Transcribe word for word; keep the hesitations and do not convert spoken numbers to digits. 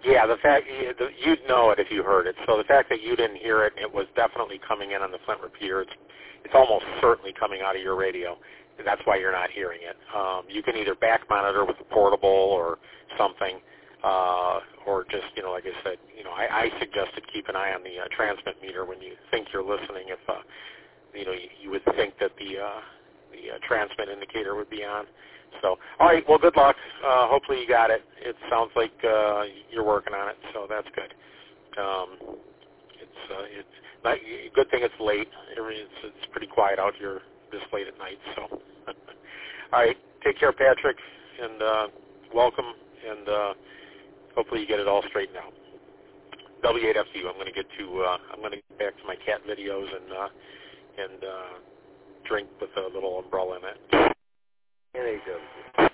Yeah, the fact you'd know it if you heard it. So the fact that you didn't hear it, it was definitely coming in on the Flint repeater. It's, it's almost certainly coming out of your radio, and that's why you're not hearing it. Um, you can either back monitor with a portable or something, uh, or just, you know, like I said, you know, I, I suggested keep an eye on the uh, transmit meter when you think you're listening. If uh, you know, you, you would think that the uh, the uh, transmit indicator would be on. So, all right, well, good luck. Uh, hopefully you got it. It sounds like uh, you're working on it, so that's good. Um, it's uh, it's not, good thing it's late. It's, it's pretty quiet out here this late at night. So, all right, take care, Patrick, and uh, welcome, and uh, hopefully you get it all straightened out. W eight F U. I'm going to get to. Uh, I'm going to get back to my cat videos and uh, and uh, drink with a little umbrella in it. N A W.